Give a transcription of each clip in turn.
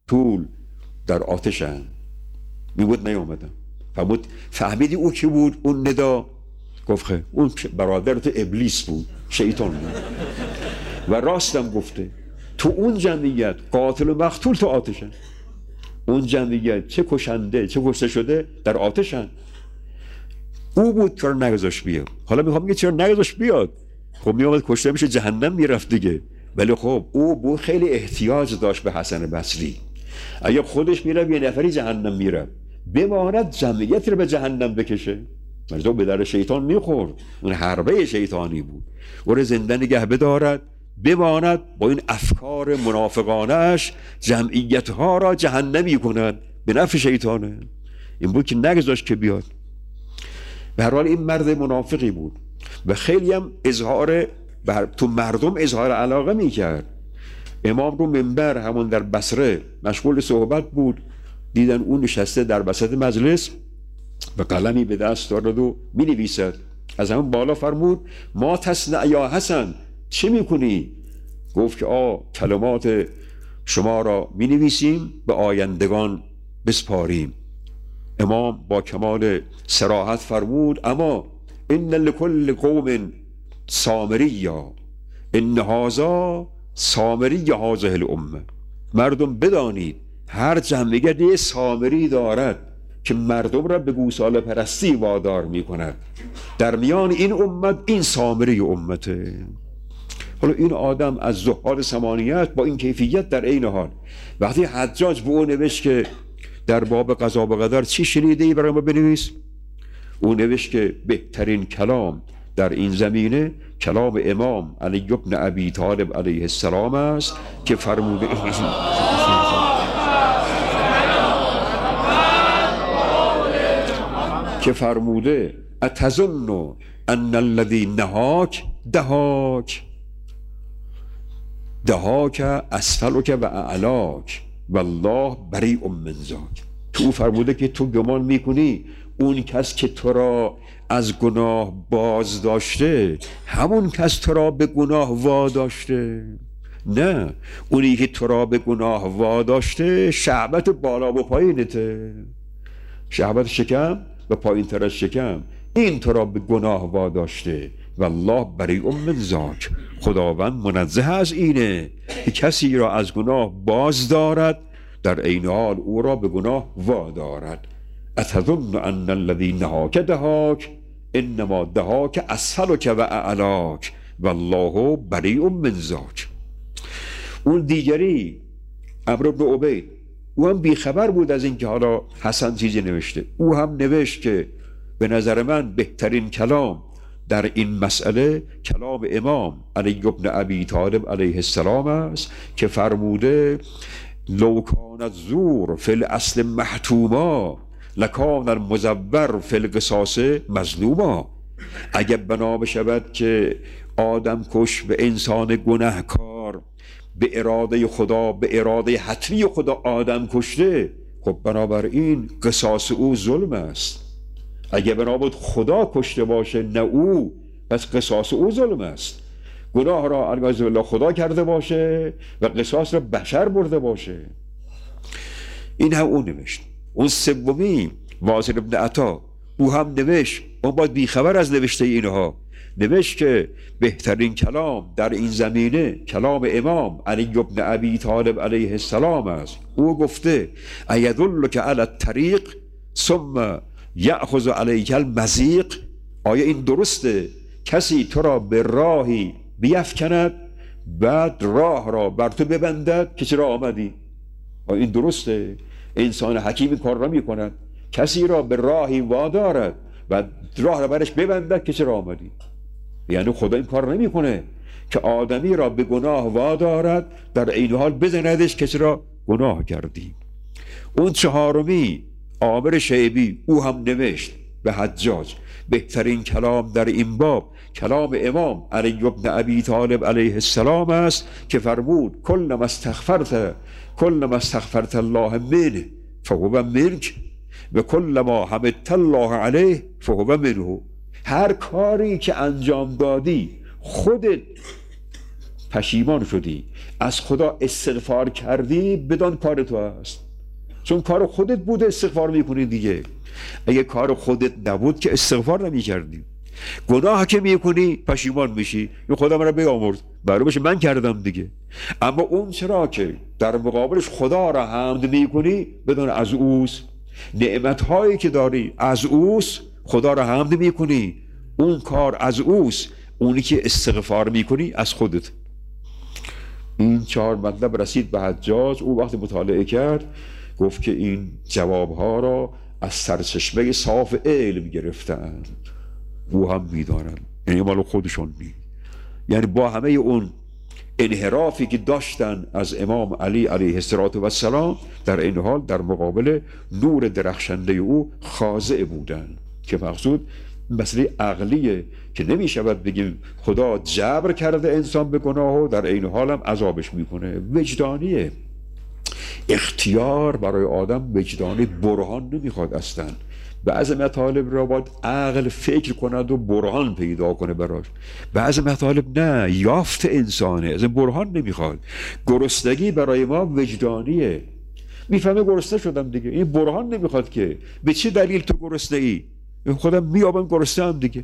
طول در آتشن. میگفت نیومدم. فهمیدی او کی بود اون ندا؟ گفت خیلی اون برادرت ابلیس بود، شیطان بود. و راستم گفته تو اون جمعیت قاتل و مقتول تو آتشن. اون جمعیت چه کشنده چه کشته شده در آتشن. او بود چرا نگذاشت بیاد. حالا میخوام بگه چرا نگذاشت بیاد؟ خب میامد کشته میشه جهنم میرفت دیگه. ولی خب او بود خیلی احتیاج داشت به حسن بصری. اگه خودش میره یه نفری جهنم میره، بماند جمعیتی رو به جهنم بکشه. مرزا به در شیطان میخورد. اون حربه شیطانی بود. او رو زنده نگه بدارد، بماند با این افکار منافقانش جمعیت ها را جهنمی کند، به نفع شیطانه. این بود که نگذاشت که بیاد. به هر حال این مرد منافقی بود و خیلی هم تو مردم اظهار علاقه میکرد. امام رو منبر همون در بصره مشغول صحبت بود، دیدن اون نشسته در وسط مجلس و قلمی به دست دارد و می نویسد. از همون بالا فرمود ما تصنع یا حسن، چه میکنی؟ گفت که کلمات شما را می نویسیم به آیندگان بسپاریم. امام با کمال صراحت فرمود اما ان لکل قوم سامریا ان هذا سامری هذه الامه. مردم بدانید هر جمعیت یه سامری دارد که مردم را به گوساله پرستی وادار می کند. در میان این امت این سامری امته. حالا این آدم از زهاد ثمانیت با این کیفیت در عین حال وقتی حجاج به او نوشت که در باب قضا و قدر چی شنیده ای برای ما بنویس، او نوشت که بهترین کلام در این زمینه کلام امام علی بن ابی طالب علیه السلام است که فرموده اتظن ان الذی نهاک دهاک اسفلک و اعلاک والله بریء من ذاک. تو فرموده که تو گمان میکنی اون کس که تو را از گناه باز داشته همون کس تو را به گناه واداشته. نه، اونی که تو را به گناه واداشته شعبت بالا و پایینته، شعبت شکم و پایین تر از شکم، این تو را به گناه واداشته. والله بریء من ذاک، خداوند منزه از اینه که کسی را از گناه باز دارد در عین حال او را به گناه وادارد. اتظن ان الذی نهاک دهاک انما دهاک اسفلک و اعلاک والله بریء من ذاک. اون دیگری عمرو بن عبید او هم بیخبر بود از اینکه حالا حسن چیزی نوشته. او هم نوشت که به نظر من بهترین کلام در این مسئله کلام امام علی بن ابی طالب علیه السلام است که فرموده لو کان الزور فی الاصل محتوما لکان المزور فی القصاص مظلوما. اگر بنا بشود که آدم کش به انسان گناهکار به اراده خدا، به اراده حتمی خدا آدم کشته، خب بنابراین قصاص او ظلم است. اگه بنابود خدا کشته باشه نه او، پس قصاص او ظلم است. گناه را العیاذ بالله خدا کرده باشه و قصاص را بشر برده باشه. این هم اون نوشت. اون سومی واصل ابن عطا او هم نوشت، اون باید بیخبر از نوشته اینها، نوشت که بهترین کلام در این زمینه کلام امام علی بن ابی طالب علیه السلام است. او گفته ایدلک علی الطریق ثم یأخذ علیک المضیق. آیا این درسته کسی تو را به راهی بیفکند بعد راه را بر تو ببندد که چرا آمدی؟ آیا این درسته؟ انسان حکیم کار را می کند، کسی را به راهی وادارد و راه را برش ببندد که چرا آمدی. یعنی خدا این کار نمی کنه که آدمی را به گناه وادارد در این حال بزندش که چرا گناه کردی. اون چهارمی عامر شیبی او هم نوشت به حجاج بهترین کلام در این باب کلام امام علی بن ابی طالب علیه السلام است که فرمود کل ما استغفرت الله منه فهو منک و کل ما حمدت الله علیه فهو منه. هر کاری که انجام دادی خودت پشیمان شدی، از خدا استغفار کردی، بدان کار تو هست. چون کار خودت بوده استغفار میکنی دیگه. اگه کار خودت نبود که استغفار نمیکردی. گناه که میکنی پشیمان میشی، این خدا من رو بیامرز، برای باشه من کردم دیگه. اما اون چرا که در مقابلش خدا را حمد میکنی، بدون از اوست، نعمتهایی که داری از اوست، خدا را حمد میکنی، اون کار از اوست، اونی که استغفار میکنی از خودت. این 4 مطلب رسید به حجاج. او وقتی مطالعه کرد گفت که این جوابها را از سرچشمه صاف علم گرفتند، او هم میدانند، یعنی مال خودشون نی. یعنی با همه اون انحرافی که داشتن از امام علی علیه السلام، در این حال در مقابل نور درخشنده او خاضع بودند. که مقصود مسئله عقلیه که نمیشود بگیم خدا جبر کرده انسان به گناه و در این حال هم عذابش میکنه. وجدانیه. اختیار برای آدم وجدانی، برهان نمیخواد اصلا. بعض مطالب را باید عقل فکر کند و برهان پیدا کنه براش. بعض مطالب نه، یافت انسانه، از برهان نمیخواد. گرسنگی برای ما وجدانیه. میفهمه گرسنه شدم دیگه، این برهان نمیخواد که به چه دلیل تو گرسنه ای، خودم میابم گرسنه هم دیگه.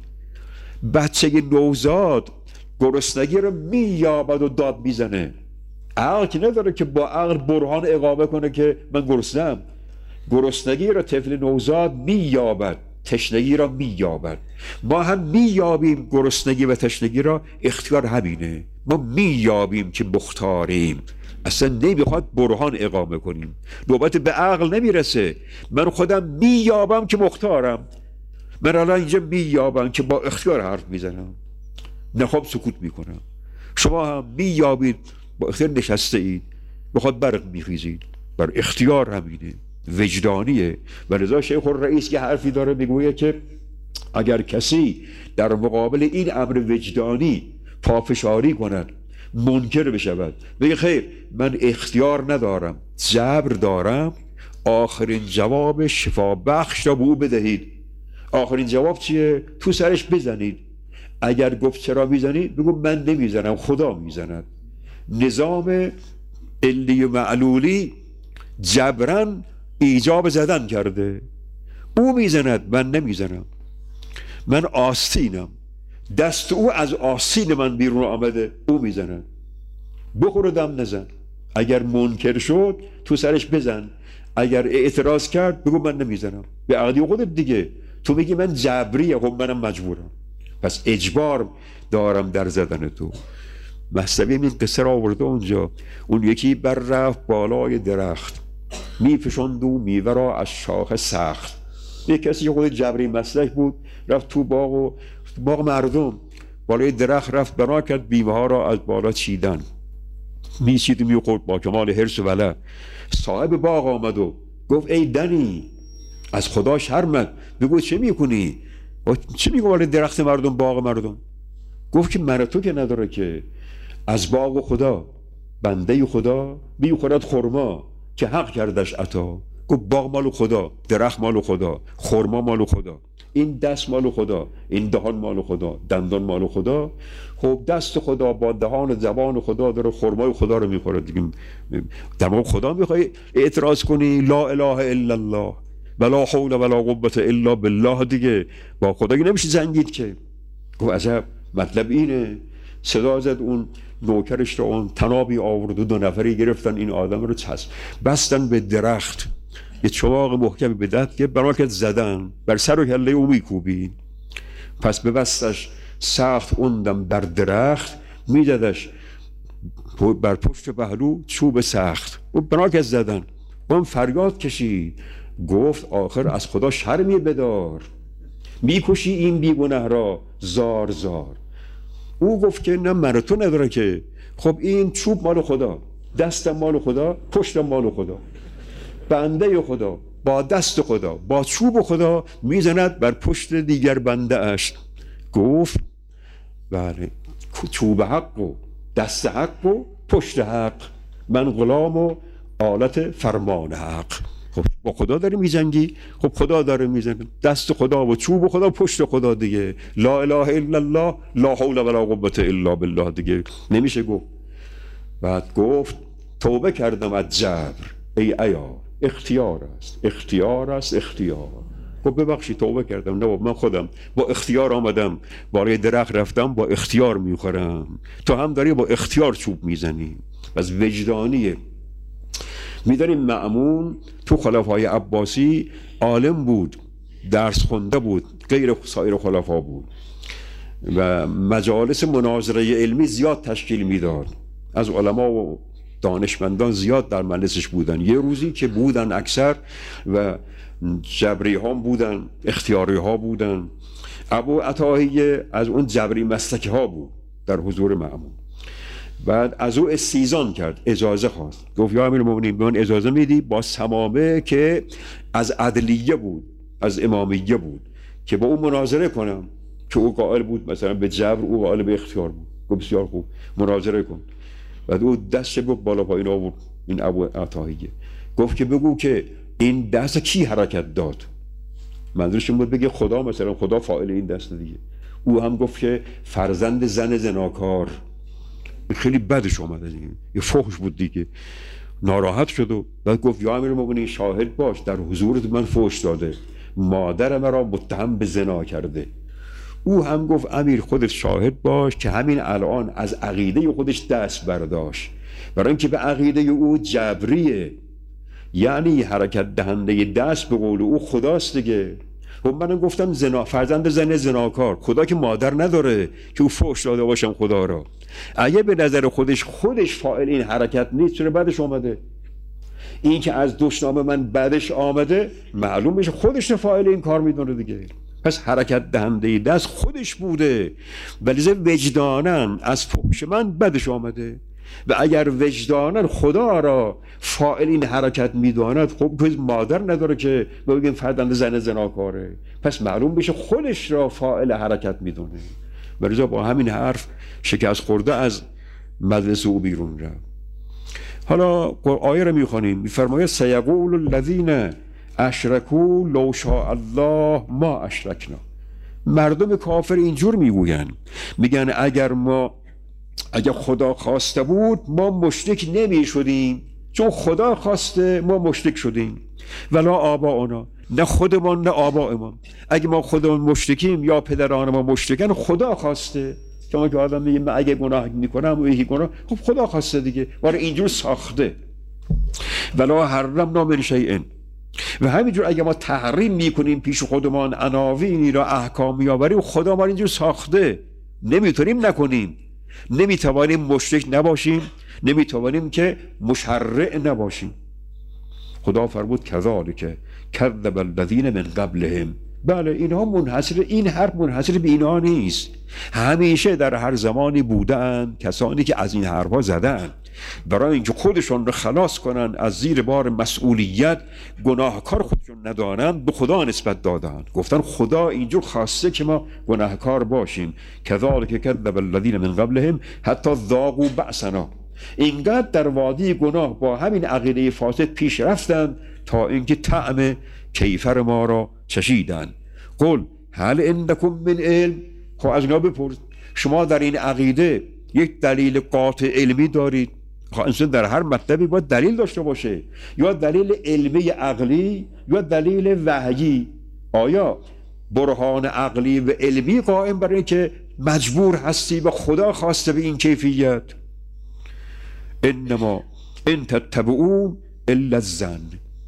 بچه نوزاد گرسنگی رو میابد و داد میزنه، عقل که نداره که با عقل برهان اقامه کنه که من گرسنه‌ام. گرسنگی را طفل نوزاد مییابد، تشنگی را مییابد. ما هم مییابیم گرسنگی و تشنگی را، اختیار همینه. ما مییابیم که مختاریم، اصلا نمیخواد برهان اقامه کنیم، نوبت به عقل نمیرسه. من خودم مییابم که مختارم، من الان اینجا مییابم که با اختیار حرف میزنم، نخواب سکوت میکنم. شما هم مییابید با اختیار نشسته اید، بخواد برق میخیزید، بر اختیار همینه، وجدانیه. و لذا شیخ الرئیس که حرفی داره میگویه که اگر کسی در مقابل این امر وجدانی پافشاری کند، منکر بشود، بگه خیر من اختیار ندارم، جبر دارم، آخرین جواب شفا بخش را به او بدهید. آخرین جواب چیه؟ تو سرش بزنید. اگر گفت چرا میزنی، بگو من نمیزنم، خدا میزند. نظام علی و معلولی جبران ایجاب زدن کرده، او میزند من نمیزنم، من آستینم، دست او از آستین من بیرون آمده، او میزند. بخور و دم نزن. اگر منکر شد تو سرش بزن، اگر اعتراض کرد بگو من نمیزنم. به عقلی خودت دیگه، تو میگی من جبریه، خب منم مجبورم، پس اجبار دارم در زدن تو. مصطفی این قصه را آورده اونجا. اون یکی بر رفت بالای درخت، میفشاند و میوه را از شاخه سخت. یک کسی که خود جبری مسلک بود، رفت تو باغ مردم، بالای درخت رفت بنا کرد بیوه ها را از بالا چیدن. میچید و میخورد با کمال حرص و ولع. صاحب باغ آمد و گفت ای دنی، از خدا شرمت، بگو چه میکنی؟ چه میگو بالای درخت مردم، باغ مردم؟ گفت که من تو که نداره که، از باغ خدا، بنده خدا میخورد خرما که حق کردش عطا. گفت باغ مال خدا، درخت مال خدا، خرما مال خدا، این دست مال خدا، این دهان مال خدا، دندان مال خدا. خب دست خدا با دهان و زبان خدا داره خرمای خدا رو میخوره دیگه. دماغ خدا میخوای اعتراض کنی؟ لا اله الا الله ولا حول ولا قوة الا بالله دیگه، با خدا نمیشه زنگید که. گفت عجب، مطلب اینه. صدا زد، اون نوکرش رو اون تنابی آورد و 2 نفری گرفتن این آدم رو بستن به درخت، یه چواغ محکمی به دست که برای زدن، بر سر و کله او میکوبید. پس ببستش سخت اوندم بر درخت، میدادش بر پشت پهلو چوب سخت و برای زدن. اون فریاد کشید، گفت آخر از خدا شرمی بدار، میکشی این بیگناه را زار زار. او گفت که نه من تو نداره که. خب این چوب مال خدا، دستم مال خدا، پشتم مال خدا، بنده خدا با دست خدا با چوب خدا میزند بر پشت دیگر بنده اش. گفت بله، چوب حق و دست حق و پشت حق، من غلام و آلت فرمان حق. خب با خدا داره میجنگی، خب خدا داره میزنه، دست خدا و چوب خدا، پشت خدا دیگه. لا اله الا الله، لا حول ولا قوة الا بالله دیگه نمیشه گفت. بعد گفت توبه کردم از جبر ای عیار، اختیار است، اختیار است، اختیار. گفت ببخشید توبه کردم، نه من خودم با اختیار آمدم بالای درخت رفتم، با اختیار میخورم، تو هم داری با اختیار چوب میزنی. از وجدانیه. میدانیم مأمون تو خلفای عباسی عالم بود، درس خونده بود، غیر سایر خلفا بود و مجالس مناظره علمی زیاد تشکیل میداد. از علما و دانشمندان زیاد در مجلسش بودن. یه روزی که بودن اکثر و جبری ها بودن، اختیاری ها بودن. ابو عطاهیه از اون جبری مسلک ها بود در حضور مأمون. بعد از او استیزان کرد، اجازه خواست. گفت یا امیرالمومنین به من اجازه میدی با سمامه که از عدلیه بود، از امامیه بود، که با او مناظره کنم، که او قائل بود مثلا به جبر، او قائل به اختیار بود. گفت بسیار خوب، مناظره کن. بعد او دست گفت بالا پایین آورد. این ابو عطاهیه گفت که بگو که این دست کی حرکت داد؟ منظورش این بود بگه خدا، مثلا خدا فاعل این دست دیگه. او هم گفت که فرزند زن زناکار. خیلی بدش اومده دیگه، یه فحش بود دیگه. ناراحت شد و بعد گفت یا امیرالمومنین شاهد باش در حضورت من فحش داده، مادر مرا متهم به زنا کرده. او هم گفت امیر خودت شاهد باش که همین الان از عقیده خودش دست برداشت، برای اینکه به عقیده او جبریه، یعنی حرکت دهنده دست به قول او خداست دیگه. خب منم گفتم زنا، فرزند زن زناکار. خدا که مادر نداره که او فحش داده باشم خدا را. اگه به نظر خودش فاعل این حرکت نیست، چرا بعدش آمده؟ این که از دشنام من بعدش آمده معلوم میشه خودش فاعل این کار میدونه دیگه. پس حرکت دهنده دست خودش بوده، ولی وجدانن از فحش من بعدش آمده. و اگر وجدانن خدا را فاعل این حرکت میداند، خب که مادر نداره که بگیم فرزند زن زناکاره، پس معلوم بشه خودش را فاعل حرکت میدونه. ولذا با همین حرف شکست خورده از مجلس او بیرون رفت. حالا آیه رو میخوانیم، میفرماید سیقول الذین اشرکوا لو شاء الله ما اشرکنا. مردم کافر اینجور میگن اگر خدا خواسته بود ما مشرک نمی شدیم، چون خدا خواسته ما مشرک شدیم. ولا آباؤنا، نه خودمان نه آبائمان. اگه ما خودمون مشرکیم یا پدران ما مشرکن، خدا خواسته. چون که آدم میگه من اگه گناه میکنم و یکی گناه، خب خدا خواسته دیگه، ولی اینجور ساخته. ولا حرمنا من شیء. و همینجور اگه ما تحریم میکنیم پیش خودمان عناوینی را احکام میآوریم، خدا ما اینجور ساخته، نمیتونیم نکنیم. نمیتوانیم مشرک نباشیم، نمیتوانیم که مشرع نباشیم. خدا فرمود کذالک کذب الذین من قبلهم. بله این حرف منحصر به اینها نیست، همیشه در هر زمانی بودن کسانی که از این حرفها زدن، برای اینکه خودشون رو خلاص کنن از زیر بار مسئولیت، گناهکار خودشون ندانند، به خدا نسبت دادن، گفتن خدا اینجور خواسته که ما گناهکار باشیم. کذالک کذب الذین من قبلهم حتی ذاقوا بأسنا. اینقدر در وادی گناه با همین عقیده فاسد پیش رفتن تا اینکه طعم کیفر ما را چشیدن. قل هل عندکم من علم. خب از اینا بپرس، شما در این عقیده یک دلیل قاطع علمی دارید؟ خب انسان در هر مطلبی باید دلیل داشته باشه، یا دلیل علمی عقلی یا دلیل وحیی. آیا برهان عقلی و علمی قائم برای که مجبور هستی و خدا خواسته به این کیفیت؟ انما ان تتبعون الا الظن.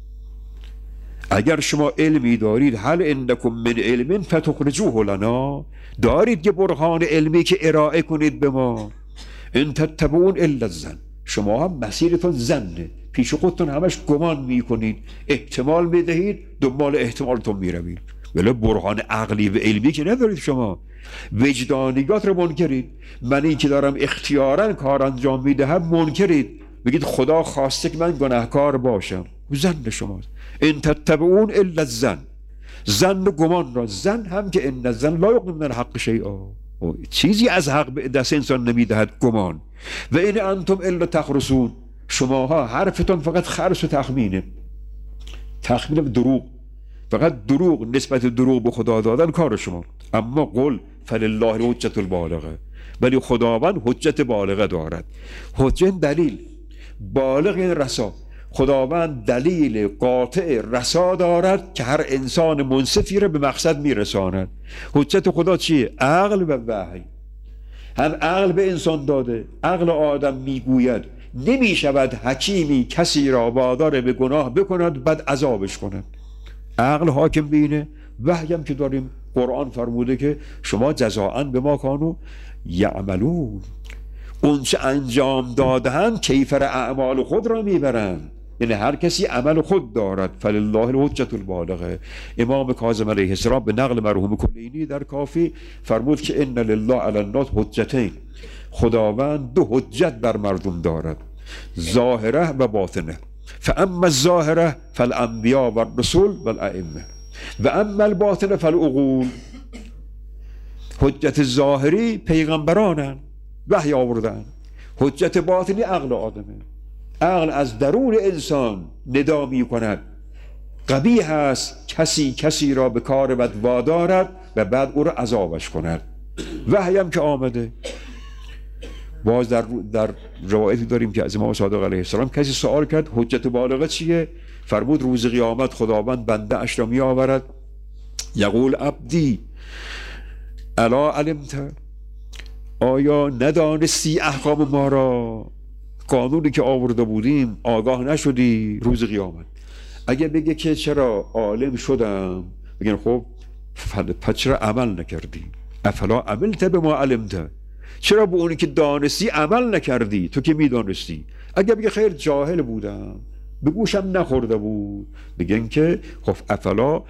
اگر شما علمی دارید، هل عندکم من علم فتخرجوه لنا، دارید یه برهان علمی که ارائه کنید به ما. ان تتبعون الا الظن، شما هم مسیرتون ظنه، پیش خودتون همش گمان میکنید، احتمال میدهید، دنبال احتمالتون میروید، ولی برهان عقلی و علمی که ندارید. شما وجدانیات رو منکرید. من این که دارم اختیاراً کار انجام میدهم منکرید، بگید خدا خواسته که من گناهکار باشم. ظن شماست. ان تتبعون الا الظن، ظن و گمان را. ظن هم که ان الظن لا یغنی من الحق شیئا، چیزی از حق به دست انسان نمیدهد گمان. و این انتم الا تخرصون، شماها حرفتون فقط خرص و تخمینه، تخمین دروغ، فقط دروغ، نسبت دروغ به خدا دادن کار شما. اما قل فلله الحجة البالغه، ولی خداوند حجت بالغه دارد. حجت دلیل بالغ یعنی رسا. خداوند دلیل قاطع رسا دارد که هر انسان منصفی را به مقصد میرساند. حجت خدا چیه؟ عقل و وحی. هم عقل به انسان داده. عقل آدم میگوید نمی شود حکیمی کسی را وادار به گناه بکند بعد عذابش کند. عقل حاکم بینه. وحی هم که داریم، قرآن فرموده که شما جزاء به ما کانوا یعملون، اون چه انجام داده‌اند کیفر اعمال خود را میبرند. یعنی هر کسی عمل خود دارد. فلله الحجة البالغه. امام کاظم علیه السلام به نقل مرحوم کلینی در کافی فرمود که ان لله علی الناس حجتین، خداوند دو حجت بر مردم دارد، ظاهره و باطنه. فاما الظاهره فالانبیاء و الرسول و الائمه و اما الباطنه فالعقول. حجت ظاهری پیغمبرانن، وحی آوردن. حجت باطنی عقل آدمه. عقل از درون انسان ندا می کند قبیح است کسی را به کار بد وادارد و بعد او را عذابش کند. وحی هم که آمده. باز در روایتی داریم که از امام صادق علیه السلام کسی سوال کرد حجت بالغه چیه؟ فرمود روز قیامت خداوند بنده اش را می آورد، یقول عبدی الا علمت، آیا ندانستی احکام ما را؟ قانونی که آورده بودیم آگاه نشدی؟ روز قیامت اگه بگه که چرا عالم شدم، بگن خب پس چرا عمل نکردی؟ افلا عملت بما علمت، چرا به اونی که دانستی عمل نکردی؟ تو که میدانستی. اگه بگه خیر جاهل بودم، به گوشم نخورده بود، بگن که خب افلا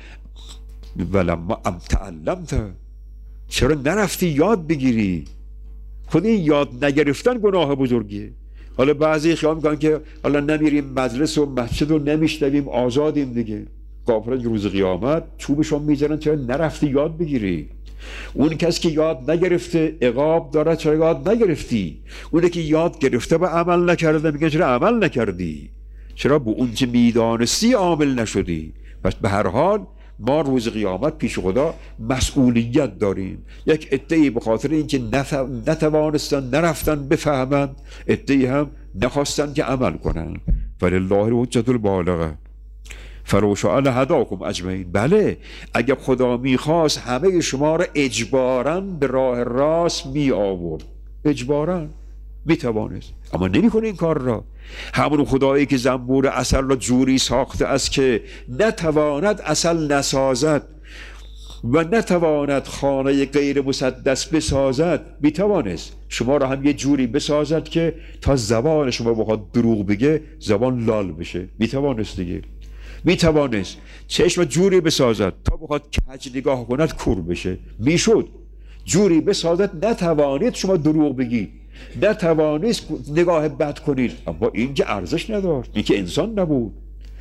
ولما تعلمت، چرا نرفتی یاد بگیری؟ خود این یاد نگرفتن گناه بزرگیه. حالا بعضی خیال میکنن که حالا نمیریم مدرسه و مسجد و نمیشنویم آزادیم دیگه. کافران روز قیامت چوبشون میزنن چرا نرفتی یاد بگیری؟ اون کسی که یاد نگرفته عقاب داره چرا یاد نگرفتی؟ اون که یاد گرفته به عمل نکرده میگه چرا عمل نکردی؟ چرا به اون چه میدانستی عامل نشدی؟ پس به هر حال ما روز قیامت پیش خدا مسئولیت داریم. یک عده‌ای به خاطر اینکه نتوانستن نرفتن بفهمند، عده‌ای هم نخواستن که عمل کنن. ولله الحجة البالغه فلو شاء لهداکم اجمعین. بله اگر خدا میخواست همه شما را اجباراً به راه راست می آورد، اجباراً میتوانست، اما نمیکنه این کار را. همون خدایی که زنبور عسل را جوری ساخته است که نتواند عسل نسازد و نتواند خانه غیر مسدس بسازد، میتوانست شما را هم یه جوری بسازد که تا زبان شما بخواد دروغ بگه زبان لال بشه. میتوانست دیگه. میتوانست چشم جوری بسازد تا بخواد کج نگاه کند کور بشه. میشد جوری بسازد نتوانید شما دروغ بگید، نتوانید نگاه بد کنید، اما این که ارزش نداشت. این که انسان نبود.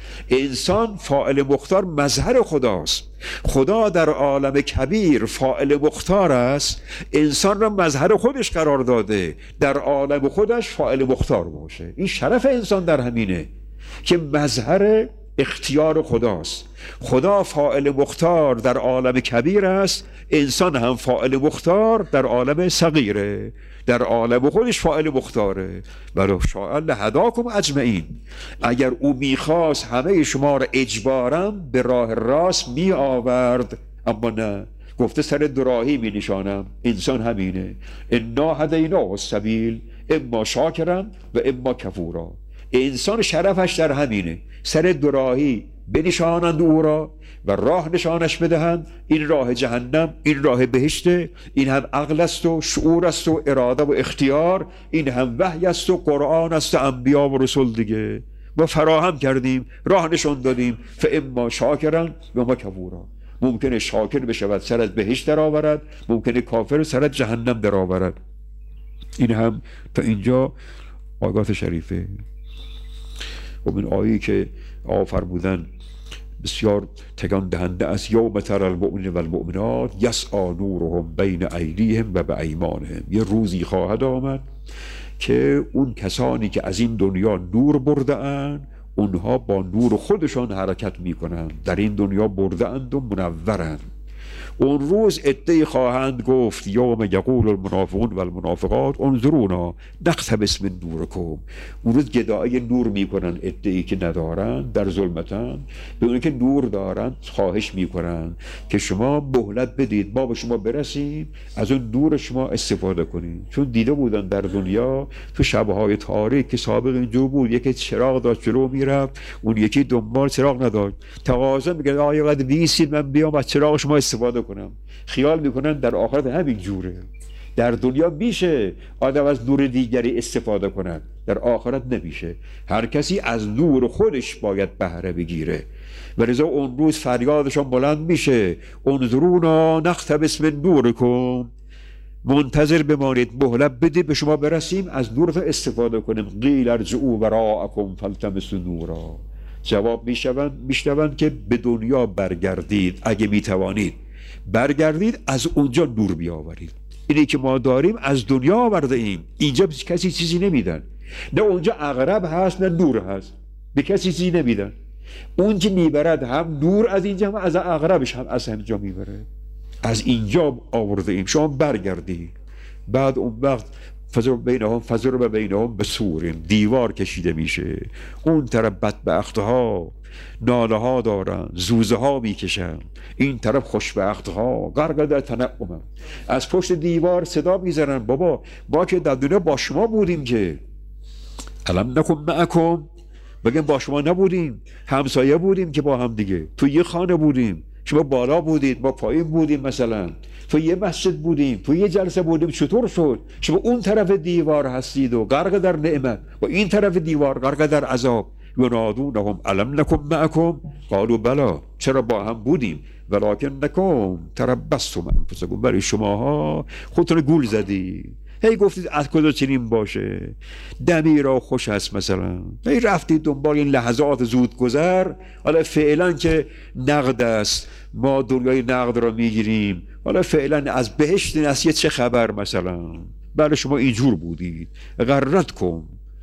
انسان فاعل مختار مظهر خداست. خدا در عالم کبیر فاعل مختار است، انسان را مظهر خودش قرار داده، در عالم خودش فاعل مختار باشه. این شرف انسان در همینه که مظهر اختیار خداست. خدا فاعل مختار در عالم کبیر است، انسان هم فاعل مختار در عالم صغیره، در عالم خودش فاعل مختاره. ولو شاء لهداکم اجمعین، اگر او میخواست همه شما را اجباراً به راه راست می آورد، اما نه، گفته سر دوراهی می نشانم. انسان همینه. انا هدیناه السبیل اما شاکرا و اما کفورا. انسان شرفش در همینه، سر دوراهی بنشانند او را و راه نشانش بدهند. این راه جهنم، این راه بهشته. این هم عقل است و شعور است و اراده و اختیار. این هم وحی است و قرآن است و انبیا و رسول دیگه. ما فراهم کردیم، راه نشان دادیم. فاما شاکرا و اما کفورا. ممکنه شاکر بشود سر از بهشت در آورد، ممکنه کافر سر از جهنم در آورد. این هم تا اینجا آیات شریفه. و من آیه‌ای که فرمودن بسیار تکان دهنده است. یوم تری المؤمنین و المؤمنات یسعی نورهم بین ایدیهم و بایمانهم. یه روزی خواهد آمد که اون کسانی که از این دنیا نور برده اند، اونها با نور خودشان حرکت میکنند. در این دنیا برده اند و منورند. اون روز عده‌ای خواهند گفت یوم یقول المنافقون و المنافقات انظرونا نقتبس من نورکم. اون روز گدایی نور میکنن عده‌ای که ندارن، در ظلمتن، به اونی که نور دارن خواهش میکنن که شما مهلت بدید ما به شما برسیم، از اون نور شما استفاده کنید. چون دیده بودن در دنیا تو شبهای تاریک که سابق اینجور بود، یکی چراغ داشت جلو میرفت، اون یکی دنبال چراغ نداشت، تقاضا میگن آقا قد بیسید من بیام از چراغ شما استفاده کنم. خیال میکنن در آخرت همین جوره. در دنیا میشه آدم از نور دیگری استفاده کنند، در آخرت نمیشه. هر کسی از نور خودش باید بهره بگیره. و لذا اون روز فریادشان بلند میشه انظرونا نقتبس من نورکم، منتظر بمانید مهلت بدید به شما برسیم از نورتون استفاده کنیم. قیل ارجعوا وراءکم فالتمسوا نورا، جواب میشنوند که به دنیا برگردید، اگه میتوانید برگردید از اونجا نور بیاورید. اینی که ما داریم از دنیا آورده ایم، اینجا کسی چیزی نمیدن، نه اونجا عقرب هست نه نور هست، به کسی چیزی نمیدن. اون که میبرد هم نور از اینجا هم از عقربش هم از همینجا میبره، از اینجا آورده ایم، شما برگردی. بعد اون وقت فضرب بینهم بسور، دیوار کشیده میشه. اون طرف بدبختها ناله ها دارن، زوزه ها میکشن، این طرف خوشبختها غرق در تنعم، از پشت دیوار صدا میزنن بابا ما که در دنیا با شما بودیم، که الم نکن معکم، بگن با شما نبودیم، همسایه بودیم که با هم دیگه، تو یه خانه بودیم، شما بالا بودید ما پایین بودیم، مثلا تو یه مسجد بودیم، تو یه جلسه بودیم، چطور شد شما اون طرف دیوار هستید و غرق در نعمت و این طرف دیوار غرق در عذاب؟ ینادونهم الم نکن معکم قالوا بلا، چرا با هم بودیم، ولکنکم تربصتم انفسکم، برای شماها خودتون گول زدی، هی گفتید از کجا چنین باشه، دمی را خوش است، مثلا هی رفتید دنبال این لحظات زود گذر، حالا فعلا که نقد است ما دنیای نقد را میگیریم، حالا فعلا از بهشت نسیه چه خبر، مثلا بله شما اینجور بودید، غرتکم،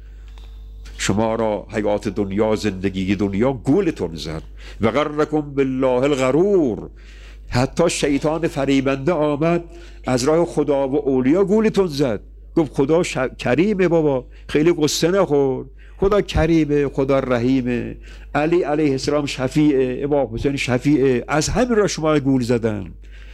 شما را حیات دنیا، زندگی دنیا گولتون زد، و غرکم بالله الغرور، حتی شیطان فریبنده آمد از راه خدا و اولیا گولتون زد، گفت خدا کریمه بابا، خیلی قصه نخور، خدا کریمه، خدا رحیمه، علی علیه السلام شفیعه، امام حسین شفیعه، از همین را شما گول زدن،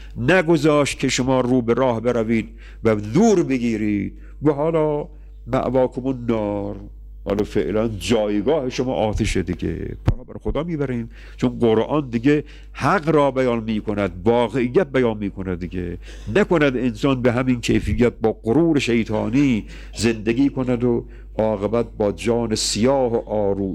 نگذاشت که شما رو به راه بروید و نور بگیرید. و حالا مأواکم النار، حالا فعلا جایگاه شما آتش دیگه، بر خدا میبریم، چون قرآن دیگه حق را بیان میکند، واقعیت بیان میکند دیگه، نکند انسان به همین کیفیت با غرور شیطانی زندگی کند و عاقبت با جان سیاه و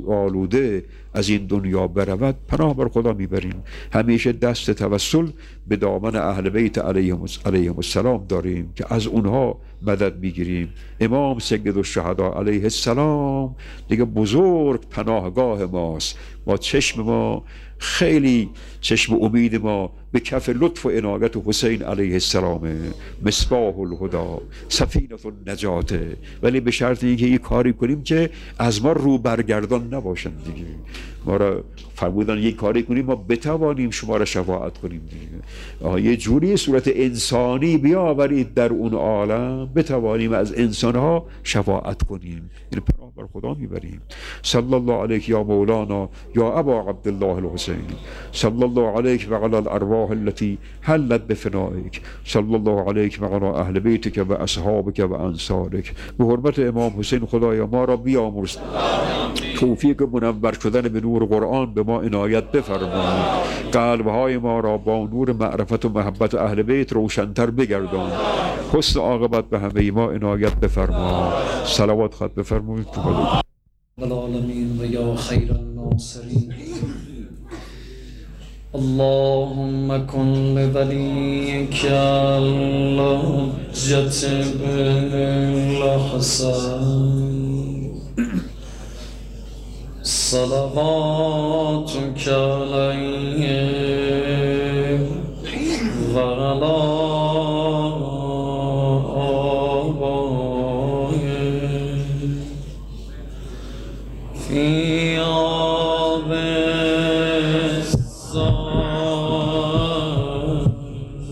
آلوده از این دنیا برود. پناه بر خدا میبریم، همیشه دست توسل به دامن اهل بیت علیهم السلام داریم که از اونها مدد میگیریم. امام سید الشهدا علیه السلام دیگه بزرگ پناهگاه ماست، ما چشم ما خیلی چشم امید ما به کف لطف و عنایت حسین علیه السلامه، مصباح الهدا، سفینه النجات، ولی به شرط اینکه این کاری کنیم که از ما رو برگردان نباشن دیگه. ما را فرمودن یک کاری کنیم ما بتوانیم شما را شفاعت کنیم دیگه، یه جوری صورت انسانی بیاورید در اون عالم بتوانیم از انسانها شفاعت کنیم. این پناه بر خدا میبریم. صلی الله علیک یا مولانا یا ابا عبدالله الحسین، صلی الله علیک و علی الارواح التي حلت بفنائک، صلی الله علیک و علی اهل بیتک و اصحابک و انصارک. به حرمت امام حسین خدایا ما را بیامرز، توفیق منور شدن به نور قرآن به ما عنایت بفرما، قلبهای ما را با نور معرفت و محبت اهل بیت روشن‌تر بگردان، حسن عاقبت به همه ما عنایت بفرما. صلوات خط بفرمایید. العالمین و یا خیر الناصرین. اللهم کن لولیک الحجة بن الحسن صلواتک علیه و علی آبائه فی آب الزار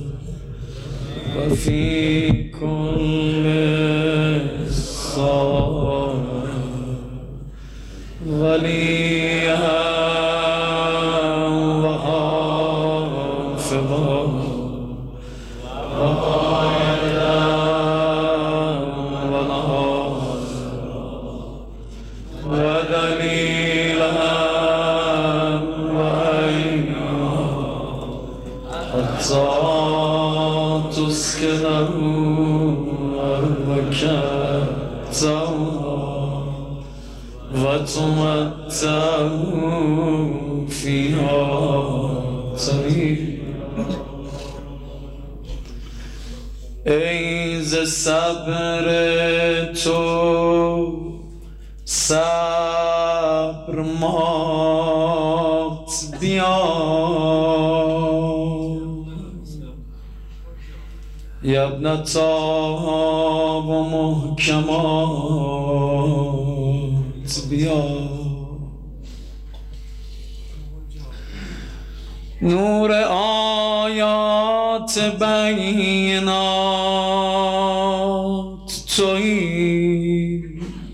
في كل صلاة وليها وحافظا وقائدا وناصرا ودليلا وعينا حتى تسكنه أرضك وتمتعوا فيها طويلا. ای ز صبر تو صبر مات بیاد یبن طاب و محکمات بیاد نور آیات بینات تویی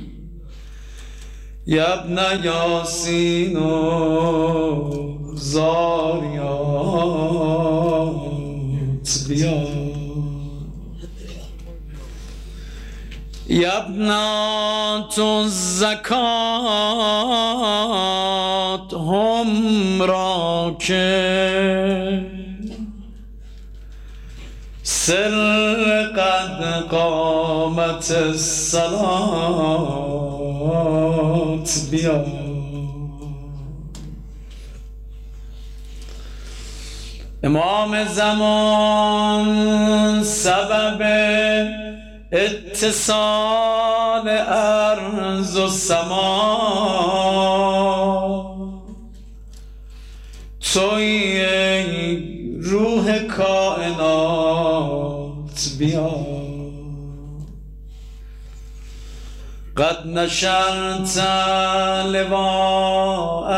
یبن یاسین و زاریات بیاد یبنات الزکات هم را که سر قد قامت الصلات بیاد امام زمان سبب اتصال ارض و سما توی ای روح کائنات بیا قد نشرت لواء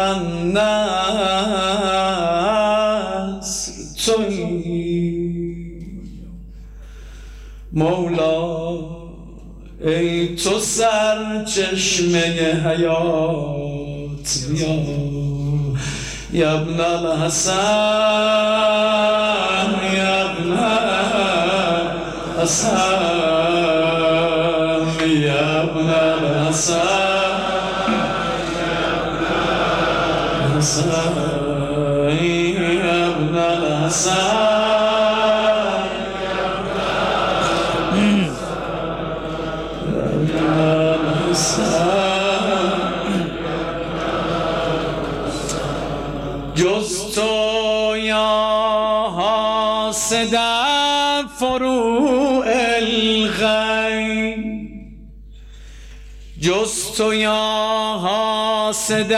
النصر توی مولا ای تو سرچشمه حیات بیا یبن الحسن یبن الحسن یبن الحسن یبن الحسن جز تو یا حاسد فروع الغیب جز تو یا حاسد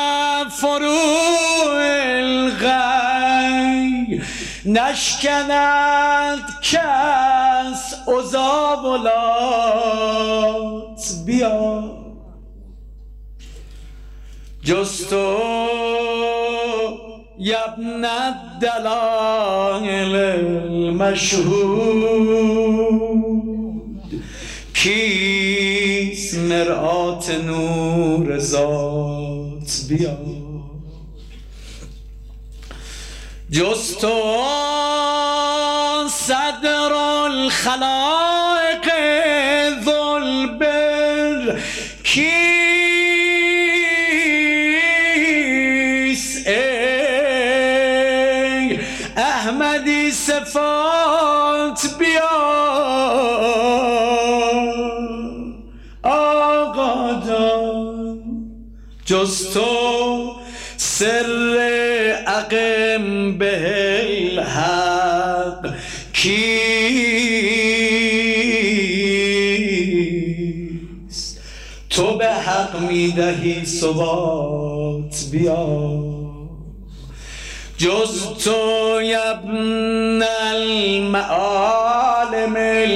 فروع الغیب نشکند کس عذابلات بیا جز تو یبن الدلائل المشهود کیست مرآت نور ذات بیا جز تو صدر الخلائق ذو البر کیست ای احمدی صفات بیا آقا جان جز تو سر اقم به الحق کیست تو به حق میدهی ثبات بیا جز تو یبن المعالم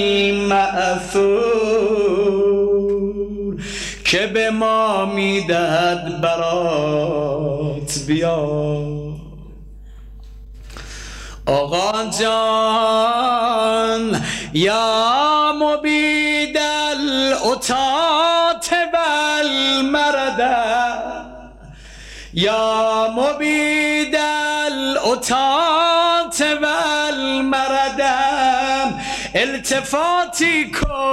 المأثور که به ما میدهد برات بیا آقا جان یا مبید العتات والمرد یا مبید العتات والمرد التفاتی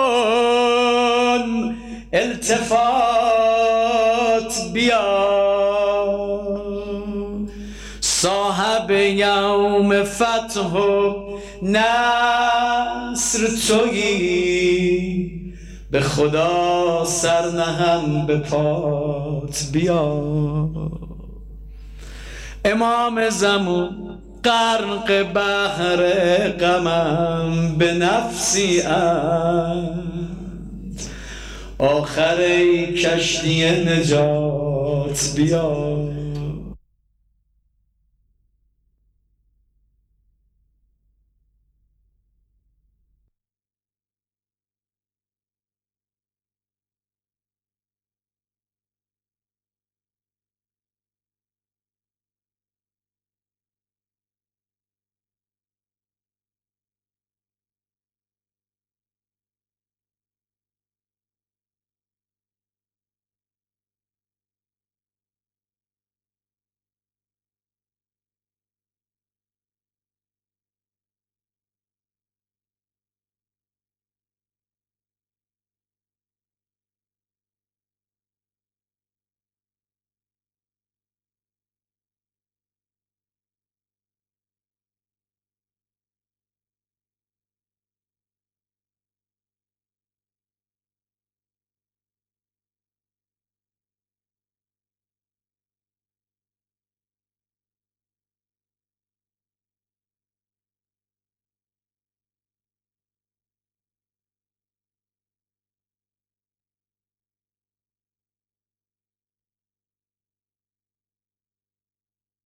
کن التفات بیا صاحب یوم فتح و نصر تویی به خدا سر نهم به پات بیا امام زمان غرق بحر غمم به نفسی آخر ای کشتی نجات بیا